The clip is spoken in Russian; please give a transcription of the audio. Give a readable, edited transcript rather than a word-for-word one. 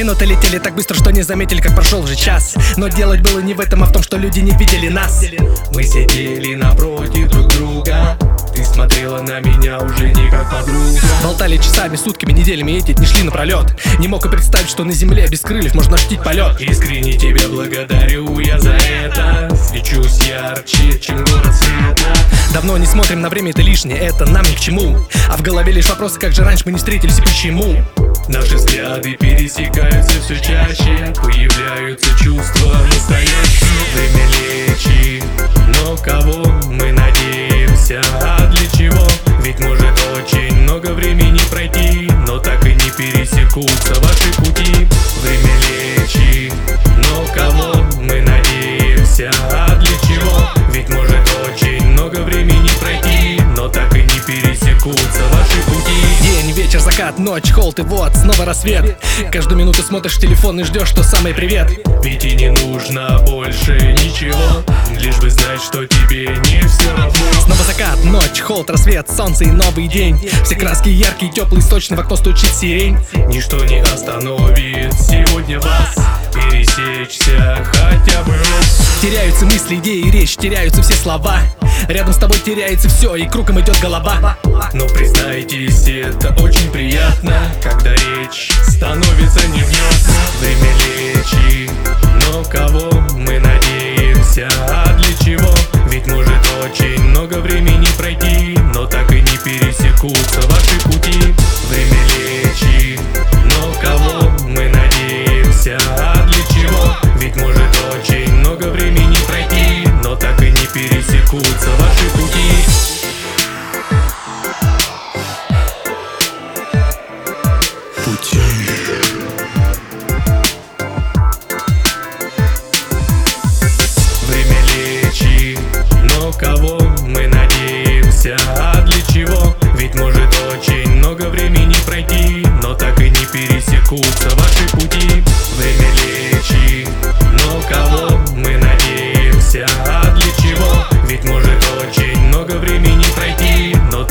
Минуты летели так быстро, что не заметили, как прошел уже час. Но делать было не в этом, а в том, что люди не видели нас. Мы сидели напротив друг друга. Ты смотрела на меня уже не как подруга. Болтали часами, сутками, неделями, эти дни шли напролет. Не мог и представить, что на земле без крыльев можно ощутить полет. Искренне тебя благодарю я за это. Свечусь ярче, чем город света. Давно не смотрим на время, это лишнее, это нам ни к чему. А в голове лишь вопросы, как же раньше мы не встретились и почему. Наши взгляды пересекаются все чаще. Появляются чувства настоящие. Время лечит, но кого мы надеемся? А для чего? Ведь может очень много времени пройти, но так и не пересекутся ваши пути. Время лечит, но кого мы надеемся? А для чего? Ведь может очень много времени пройти, но так и не пересекутся ваши пути. День, вечер, закат, ночь, холод и вот снова рассвет. Каждую минуту смотришь в телефон и ждешь, что самый привет. Ведь и не нужно больше ничего, лишь бы знать, что тебе не все равно. Снова закат, ночь, холод, рассвет, солнце и новый день. Все краски яркие, теплые, сочные, в окно стучит сирень. Ничто не остановит сегодня вас пересечься хотя бы раз. Теряются мысли, идеи, речь, теряются все слова. Рядом с тобой теряется все, и кругом идет голова. Но признайтесь, это очень приятно, когда речь становится невнятна. Время лечит, но кого мы надеемся? А для чего? Ведь может очень много времени пройти, но так и не пересекутся ваши пути. Время лечит, но кого мы надеемся? А для чего? Ведь может очень много времени пройти, но так и не пересекутся ваши пути. Время лечит, но кого мы надеемся? А для чего? Ведь может очень много времени пройти, но так и не пересекутся ваши пути. Время лечит, но кого мы надеемся? А для чего? Ведь может очень много времени пройти, но